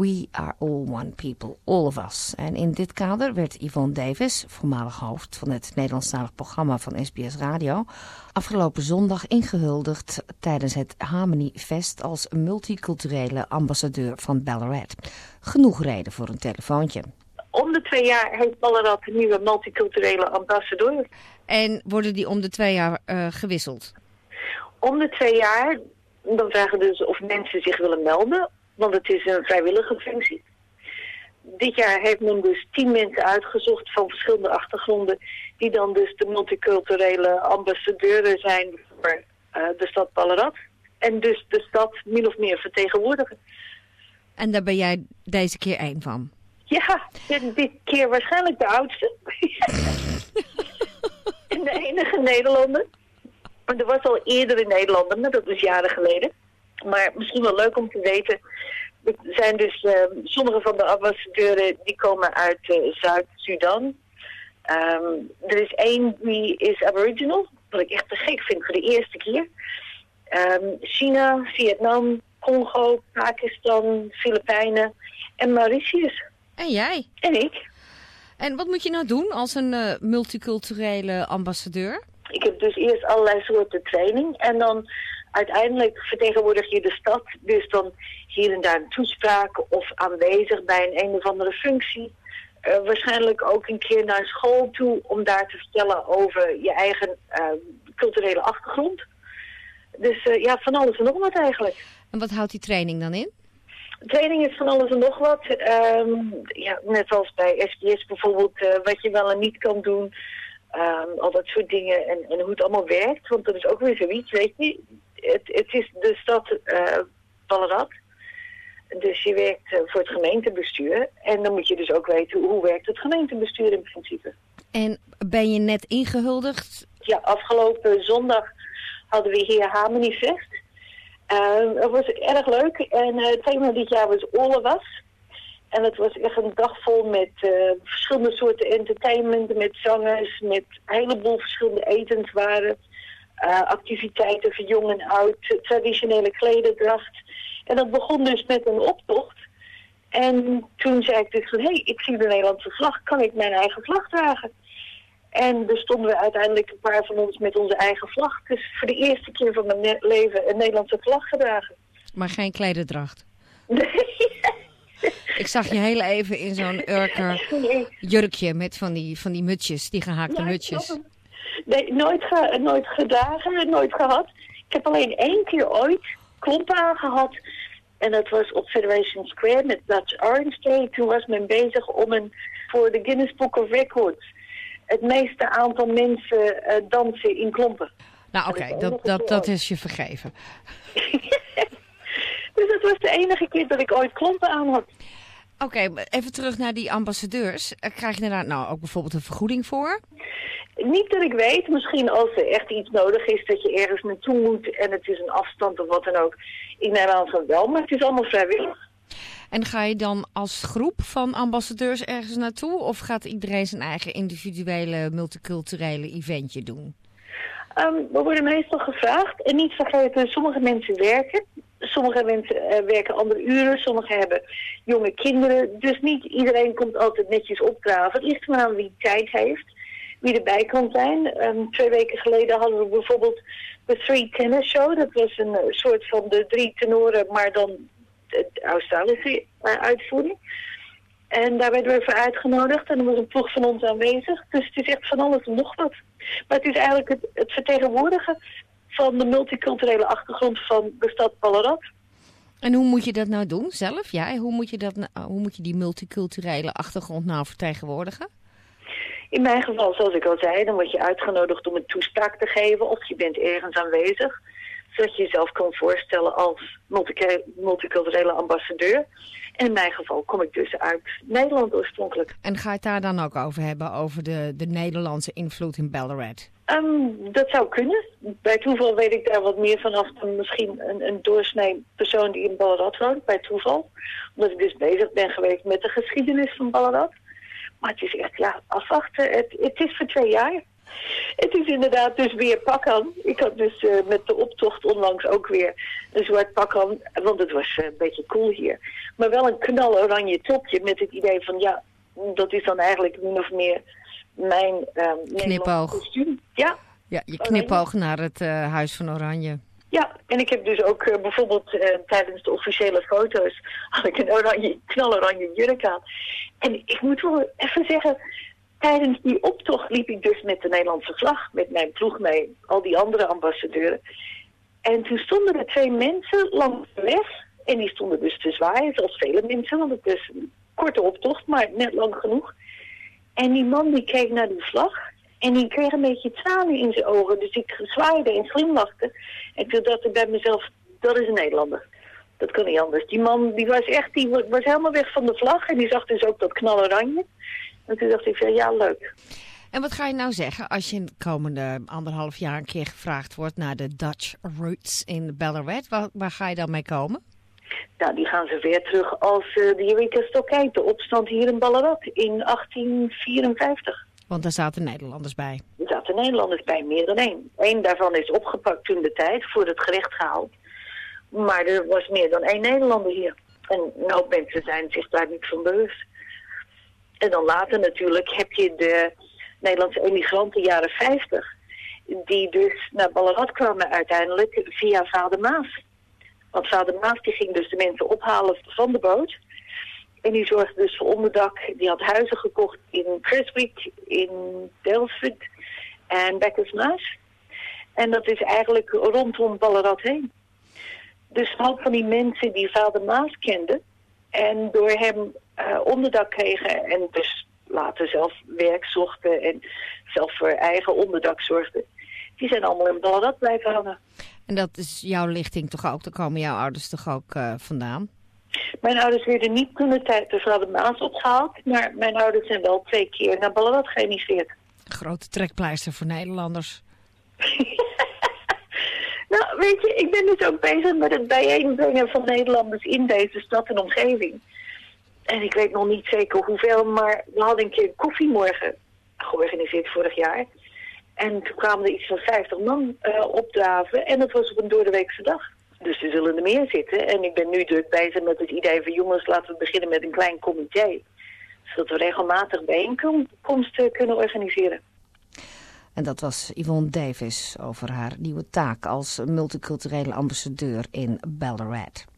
We are all one people, all of us. En in dit kader werd Yvonne Davis, voormalig hoofd van het Nederlandstalig programma van SBS Radio, afgelopen zondag ingehuldigd tijdens het Harmony Fest als multiculturele ambassadeur van Ballarat. Genoeg reden voor een telefoontje. Om de 2 jaar heeft Ballarat een nieuwe multiculturele ambassadeur. En worden die om de 2 jaar gewisseld? Om de 2 jaar, dan vragen dus of mensen zich willen melden, want het is een vrijwillige functie. Dit jaar heeft men dus 10 mensen uitgezocht van verschillende achtergronden, die dan dus de multiculturele ambassadeuren zijn voor de stad Ballarat. En dus de stad min of meer vertegenwoordigen. En daar ben jij deze keer één van? Ja, dit keer waarschijnlijk de oudste. En de enige Nederlander. Er was al eerder een Nederlander, maar dat was jaren geleden. Maar misschien wel leuk om te weten. Er zijn dus sommige van de ambassadeuren die komen uit Zuid-Sudan. Er is één die is Aboriginal, wat ik echt te gek vind voor de eerste keer. China, Vietnam, Congo, Pakistan, Filipijnen en Mauritius. En jij? En ik. En wat moet je nou doen als een multiculturele ambassadeur? Ik heb dus eerst allerlei soorten training en dan uiteindelijk vertegenwoordig je de stad. Dus dan hier en daar een toespraak of aanwezig bij een of andere functie. Waarschijnlijk ook een keer naar school toe om daar te vertellen over je eigen culturele achtergrond. Dus ja, van alles en nog wat eigenlijk. En wat houdt die training dan in? Training is van alles en nog wat. Ja, net als bij SBS bijvoorbeeld, wat je wel en niet kan doen. Al dat soort dingen en hoe het allemaal werkt. Want dat is ook weer zoiets, weet je. Het is de stad Ballarat. Dus je werkt voor het gemeentebestuur. En dan moet je dus ook weten hoe werkt het gemeentebestuur in principe. En ben je net ingehuldigd? Ja, afgelopen zondag hadden we hier Harmony Fest. Het was erg leuk. En het thema dit jaar was All of Us. En het was echt een dag vol met verschillende soorten entertainment, met zangers, met een heleboel verschillende etenswaren, activiteiten voor jong en oud, traditionele klederdracht. En dat begon dus met een optocht. En toen zei ik dus van, hé, ik zie de Nederlandse vlag, kan ik mijn eigen vlag dragen? En er stonden we uiteindelijk een paar van ons met onze eigen vlag. Dus voor de eerste keer van mijn leven een Nederlandse vlag gedragen. Maar geen klederdracht? Nee. Ik zag je heel even in zo'n urker jurkje met van die mutsjes, die gehaakte mutsjes. Nee, nooit gedragen, nooit gehad. Ik heb alleen 1 keer ooit klompen aangehad. En dat was op Federation Square met Dutch Orange Day. Toen was men bezig om voor de Guinness Book of Records het meeste aantal mensen dansen in klompen. Nou oké, dat is je vergeven. Dus dat was de enige keer dat ik ooit klompen aan had. Oké, even terug naar die ambassadeurs. Krijg je daar nou ook bijvoorbeeld een vergoeding voor? Niet dat ik weet. Misschien als er echt iets nodig is dat je ergens naartoe moet en het is een afstand of wat dan ook. Ik neem aan van wel, maar het is allemaal vrijwillig. En ga je dan als groep van ambassadeurs ergens naartoe? Of gaat iedereen zijn eigen individuele multiculturele eventje doen? We worden meestal gevraagd. En niet vergeten, sommige mensen werken. Sommige mensen werken andere uren. Sommigen hebben jonge kinderen. Dus niet iedereen komt altijd netjes opdraven. Het ligt maar aan wie tijd heeft. Wie erbij kan zijn. 2 weken geleden hadden we bijvoorbeeld de 3 Tenor Show. Dat was een soort van de 3 tenoren, maar dan de Australische uitvoering. En daar werden we voor uitgenodigd. En er was een ploeg van ons aanwezig. Dus het is echt van alles en nog wat. Maar het is eigenlijk het vertegenwoordigen van de multiculturele achtergrond van de stad Ballarat. En hoe moet je dat nou doen zelf? Ja, hoe moet je die multiculturele achtergrond nou vertegenwoordigen? In mijn geval, zoals ik al zei, dan word je uitgenodigd om een toespraak te geven of je bent ergens aanwezig. Zodat je jezelf kan voorstellen als multiculturele ambassadeur. En in mijn geval kom ik dus uit Nederland oorspronkelijk. En ga je het daar dan ook over hebben, over de Nederlandse invloed in Ballarat? Dat zou kunnen. Bij toeval weet ik daar wat meer vanaf dan misschien een doorsnee persoon die in Ballarat woont. Bij toeval. Omdat ik dus bezig ben geweest met de geschiedenis van Ballarat. Maar het is echt, ja, afwachten. Het is voor 2 jaar. Het is inderdaad dus weer pak aan. Ik had dus met de optocht onlangs ook weer een zwart pak aan. Want het was een beetje cool hier. Maar wel een knaloranje topje met het idee van ja, dat is dan eigenlijk min of meer mijn knipoog. Kostuum. Ja. Ja, je knipoog naar het Huis van Oranje. Ja, en ik heb dus ook bijvoorbeeld tijdens de officiële foto's had ik een knaloranje jurk aan. En ik moet wel even zeggen, tijdens die optocht liep ik dus met de Nederlandse vlag, met mijn ploeg mee, al die andere ambassadeuren. En toen stonden er 2 mensen langs de weg en die stonden dus te zwaaien, zoals vele mensen, want het is een korte optocht, maar net lang genoeg. En die man die keek naar die vlag en die kreeg een beetje tranen in zijn ogen. Dus ik zwaaide en glimlachte. En toen dacht ik bij mezelf, dat is een Nederlander. Dat kan niet anders. Die man die was helemaal weg van de vlag. En die zag dus ook dat knaloranje. En toen dacht ik, ja, leuk. En wat ga je nou zeggen als je in de komende 1,5 jaar een keer gevraagd wordt naar de Dutch Roots in Ballarat? Waar ga je dan mee komen? Nou, die gaan ze weer terug als de Eureka Stockade, de opstand hier in Ballarat in 1854. Want daar zaten Nederlanders bij. Er zaten Nederlanders bij, meer dan 1. 1 daarvan is opgepakt toen de tijd, voor het gerecht gehaald. Maar er was meer dan 1 Nederlander hier. En een hoop mensen zijn zich daar niet van bewust. En dan later natuurlijk heb je de Nederlandse emigranten jaren 50. Die dus naar Ballarat kwamen uiteindelijk via Vader Maas. Want Vader Maas die ging dus de mensen ophalen van de boot. En die zorgde dus voor onderdak. Die had huizen gekocht in Creswick, in Delft en Beckersmaas. En dat is eigenlijk rondom Ballarat heen. Dus een hoop van die mensen die Vader Maas kenden en door hem onderdak kregen en dus later zelf werk zochten en zelf voor eigen onderdak zorgden, die zijn allemaal in Ballarat blijven hangen. En dat is jouw lichting toch ook? Daar komen jouw ouders toch ook vandaan? Mijn ouders werden niet toen de tijd de Vader Maas opgehaald, maar mijn ouders zijn wel 2 keer naar Ballarat geëmigreerd. Grote trekpleister voor Nederlanders. Nou, weet je, ik ben dus ook bezig met het bijeenbrengen van Nederlanders in deze stad en omgeving. En ik weet nog niet zeker hoeveel, maar we hadden een keer een koffiemorgen georganiseerd vorig jaar. En toen kwamen er iets van 50 man opdraven en dat was op een doordeweekse dag. Dus er zullen er meer zitten. En ik ben nu druk bezig met het idee van jongens, laten we beginnen met een klein comité. Zodat we regelmatig bijeenkomsten kunnen organiseren. En dat was Yvonne Davis over haar nieuwe taak als multiculturele ambassadeur in Ballarat.